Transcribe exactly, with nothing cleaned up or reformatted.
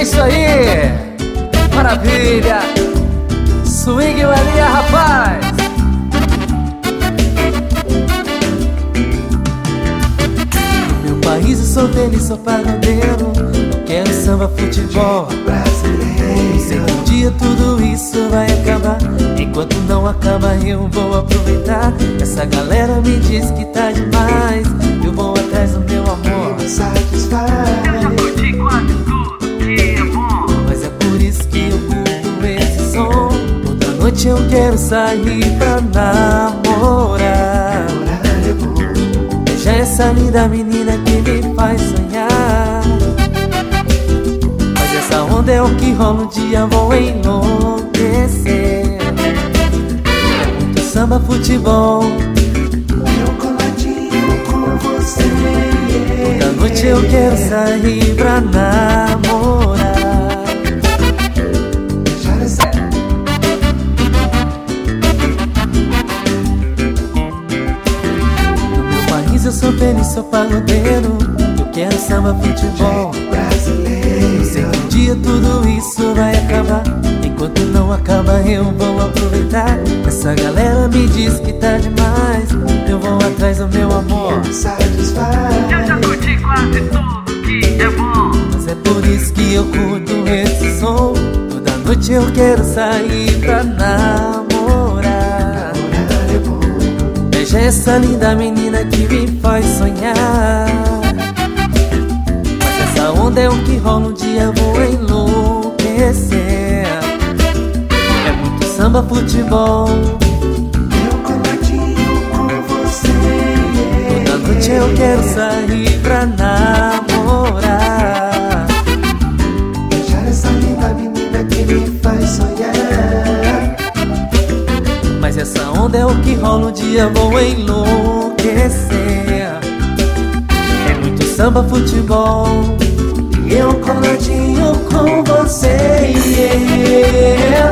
isso aí, maravilha. Swing Maria, rapaz. No meu país eu sou feliz, sou pagodeiro. Não quero samba, futebol brasileiro. Sei que um dia tudo isso vai acabar. Enquanto não acaba eu vou aproveitar. Essa galera me diz que tá demais. Eu vou atrás do meu amor, me satisfaz. Eu já curti quase tudo que é bom. Mas é por isso que eu curto esse som. Toda noite eu quero sair pra namorar. Beijar essa linda menina que me faz sonhar. Mas essa onda é o que rola, um dia vou enlouquecer. É muito samba, futebol, Eu coladinho com você. toda noite eu quero sair pra namorar. Já essa No meu país eu sou feliz, sou pagodeiro. Eu quero samba, futebol brasileiro. sei que um dia tudo isso vai acabar. Enquanto não acaba eu vou aproveitar. Essa galera me diz que tá demais. Eu vou atrás do meu amor, Me satisfaz. Eu já curti quase tudo que é bom. mas é por isso que eu curto esse som. Toda noite eu quero sair pra namorar. Veja essa linda menina que me faz sonhar. Mas essa onda é o que rola, um dia eu vou enlouquecer. É muito samba, futebol, Eu coladinho com você. toda noite eu quero sair pra namorar. Beijar essa linda menina que me faz sonhar. Mas essa onda é o que rola, um dia eu vou enlouquecer. É muito samba, futebol, Eu coladinho com você.